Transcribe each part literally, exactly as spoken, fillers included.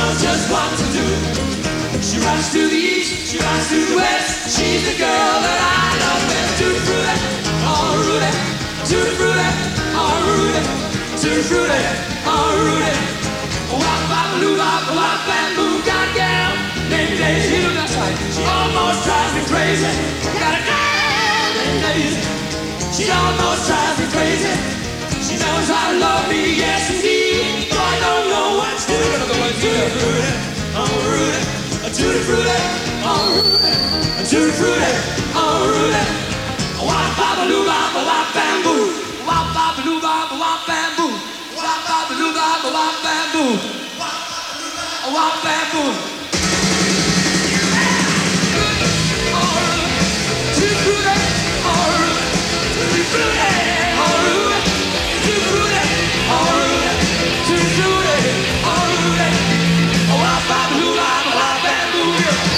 knows just what to do. She runs to the east, she runs to the west. She's the girl that I love best. Tutti frutti, oh Rudy. Tutti frutti, oh Rudy. Tutti frutti, oh Rudy. Wop bop loo bop wop bamboo. Got a gal named Daisy. That's right. She almost drives me crazy. Got a gal named Daisy. She almost drives me crazy. She knows how to love me, yes indeed. Though I don't know what to do. Tutti frutti, oh Rudy. Tutti frutti, oh Rudy. Tutti frutti, oh Rudy. Wop bop loo bop wop bamboo. Wop bop loo bop wop bamboo. Wop bop loo bop wop bamboo. Wop bamboo. Tutti frutti, oh Rudy. Tutti frutti, oh Rudy. Tutti frutti, oh Rudy. Tutti frutti, oh Rudy. Wop bop loo bop wop bamboo.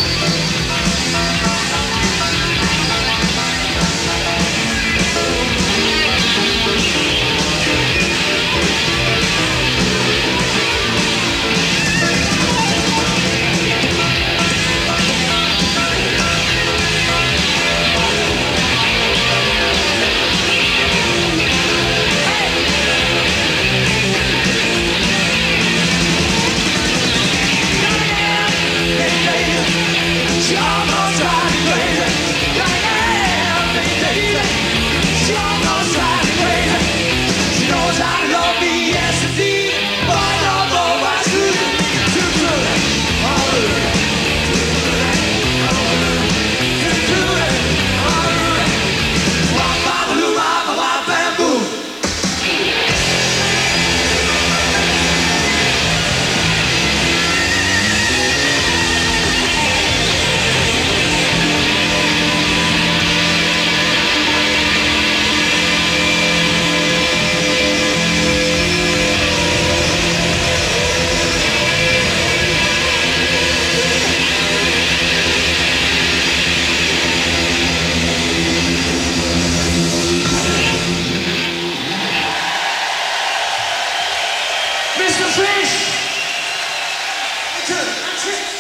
She almost drives me crazy. She almost drives me crazy. She knows how to love me, yes indeed. But I don't know what to do. Too good, oh Rudy. Too good, oh Rudy. Wop bop loo bop wop bamboo. mister Fish! That's it.